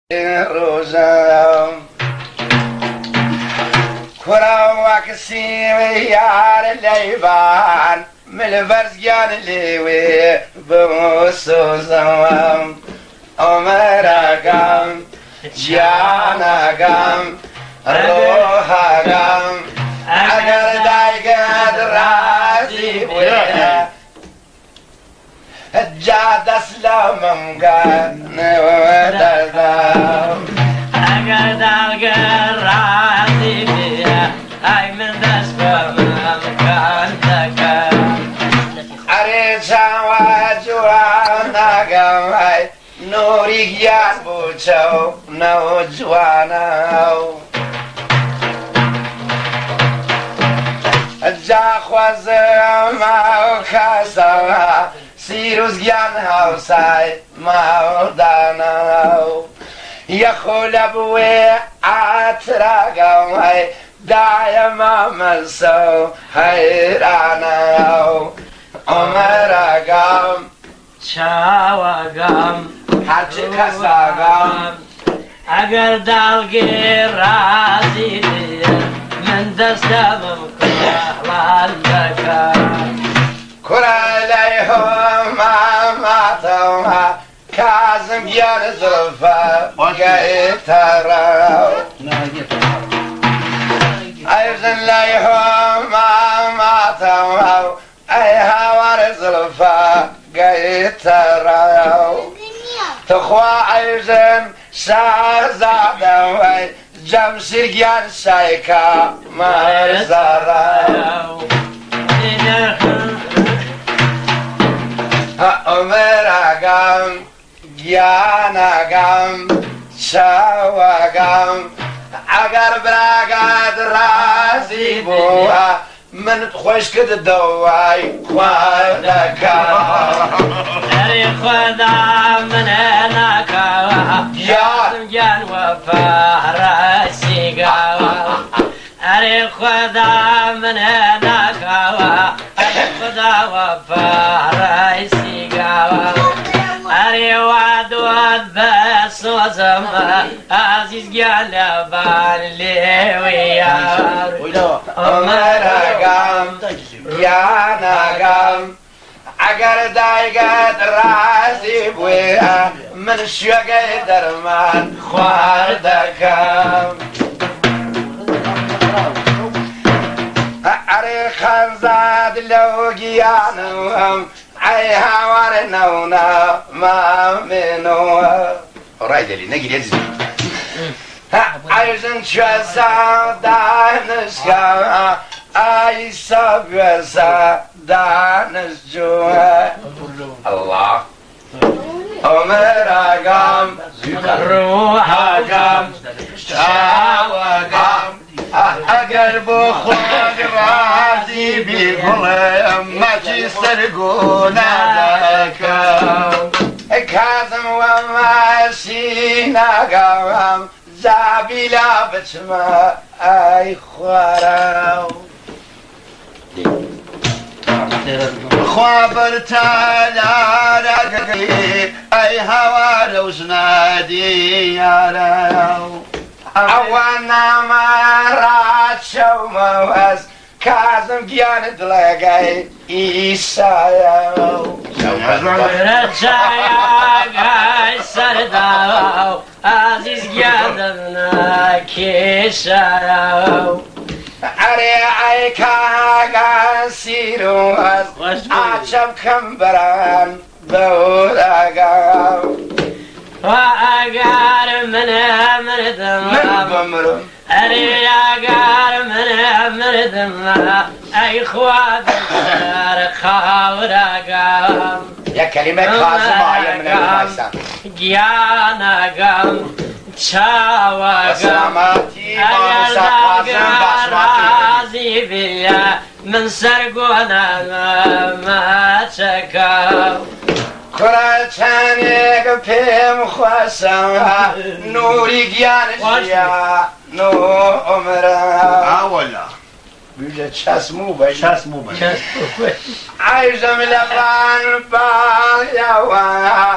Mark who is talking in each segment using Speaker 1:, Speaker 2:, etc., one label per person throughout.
Speaker 1: روزم كرا وكسيم يار الليبان من البرزقان الليوي بموسوزم عمرقم جانقم روحقم اگر دايقد رازي بويه جاد اسلامم قان ودردم
Speaker 2: اگر دايقد رازي بيه اي من دسبم كان دكم
Speaker 1: اريجا وجوانقم اي نوري گیان بوچو نوجوانو جا خوازم او خاسم سیروز گیان هاوسای مودانو یخول بوی عطرقم ای دایم ملسو حیرانو عمرقم
Speaker 2: چاوگم
Speaker 1: هرچی کساگم
Speaker 2: اگر دلگی رازی بیه من دستم کهلان دکم
Speaker 1: کرالیهم ماماتم کازم گیان زلفا گیتارو ایزن لیهم ماماتم ای هوار زلفا گیتارو تخوا ایزن شهزادم ای جمشیر گیان شایکا مرزارو عمرقم گیانقم شاوقم اگر براقد رازی بوه من خوش کد دوای خودکم
Speaker 2: اری خدا من نکاوه جان وفا رسی گاوه اری خدا من نکاوه اری خدا وفا رسی گاوه اری وادود بسوزم عزیز گلبان لیویار
Speaker 1: عمرقم گیانقم اگر دایقد رازی بویه من شوقه درمان خواردکم اری خانزاد لو گیانم ای هوار نونا مامنو رای دلی نگیر یزی ایزن چوزا دانشگاه ای سبوزا دانشجوه الله عمرقم
Speaker 2: روحقم
Speaker 1: شاوقم اگر بخود رازی بیگلم مچی سرگونه دکم کازم و ماشینقم زابیلا بچما ای خوارم خوابر تالارقی ای هوا روزنادی یارو اوانا مرات شوموز کازم گیان دلگای ایسایو
Speaker 2: رجایگای سرداو عزیز گیادم نکیشاو
Speaker 1: اره ای کاغا سیروز آچم کم بران بوداگاو
Speaker 2: و اگر من مردم
Speaker 1: من بمرم
Speaker 2: اری اگر من مردم ای خواد در خاورگم
Speaker 1: یک کلمه کازم آیم من نمیستم
Speaker 2: گیانگم چاوگم
Speaker 1: سلامتی
Speaker 2: اگر دلگم رازی بیه من سرگونم چکم
Speaker 1: کرا چانه پیم خواسم نوری گیان جیا نو عمره
Speaker 3: اولا
Speaker 1: بیجه چسمو باید
Speaker 3: چسمو باید
Speaker 1: عیزم لبان باید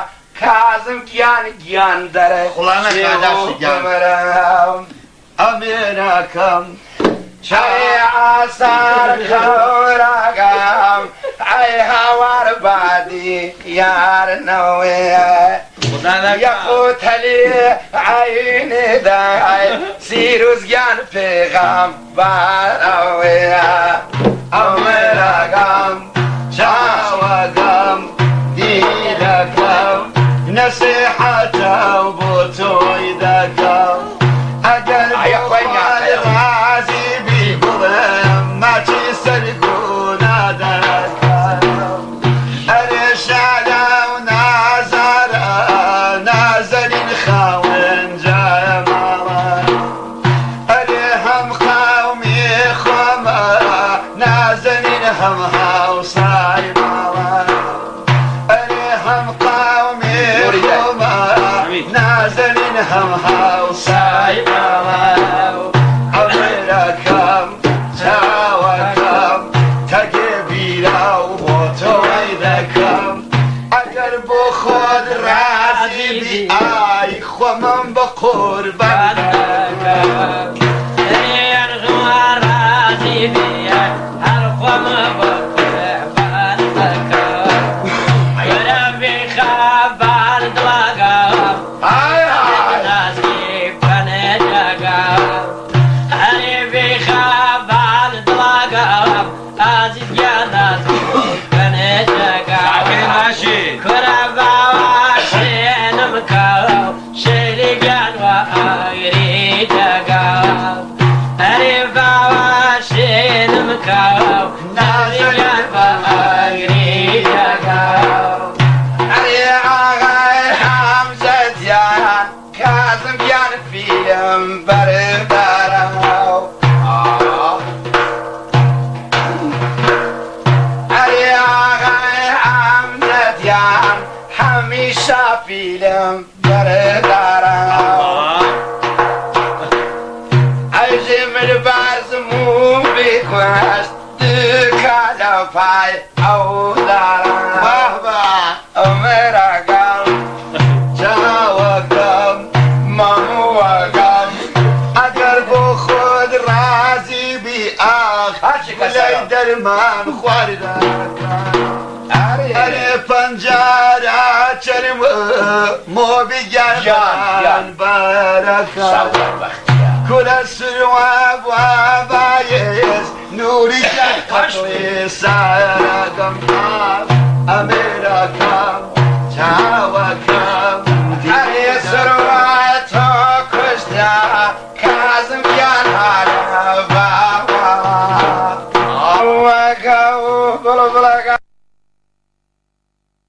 Speaker 1: کازم گیان داره
Speaker 3: خلانا کاداش گیان.
Speaker 1: بمرم
Speaker 3: ئەمێرەکەم
Speaker 1: ای آسار کورگم ای هوار بادی یار نویه یقوتلی عین دای سیروزگان پیغمبر اویه
Speaker 3: ئەمێرەکەم چاوەکەم دیرەکەم نەسیحەتە بۆ تۆی دەکەم ئەگەر ڕازی بی بڵێم ماچی سەرگونا دەکەم ئەرێ شادە و نازارە نازەرین خاوەنجایە ماڵە ئەرێ هەم قاومی خۆمە نازەنین هەم هاوسای ماڵە ئەرێ هەم قاومی خۆمە نازەنین هەم هاوسای ماڵە ئەمێرەکەم چاوەکەم تەگێ بیرا و بۆ تۆی دەکەم ئەگەر بۆ خۆت ڕازی بی ئای خۆمم بە قوربان دەکەم
Speaker 1: فیلم بردارم عجم برزمون بیخوست دکالا پای او دارم امرکم
Speaker 3: چاوەکەم
Speaker 1: مموکم
Speaker 3: ئەگەر بۆ خۆت ڕازی بی ئاخ لەی دەرمان خواردەکەم ئەرێ پەنجارە چرم مۆبیگیان بەرەکەم کورە سروە بابایێز نوری قەشڵی سارەکەم ئەمێرەکەم چاوەکەم
Speaker 1: ئەرێ سروە تۆ کوشتە کازم گیان هارە باوە ئەوەکە و بڵبڵەکە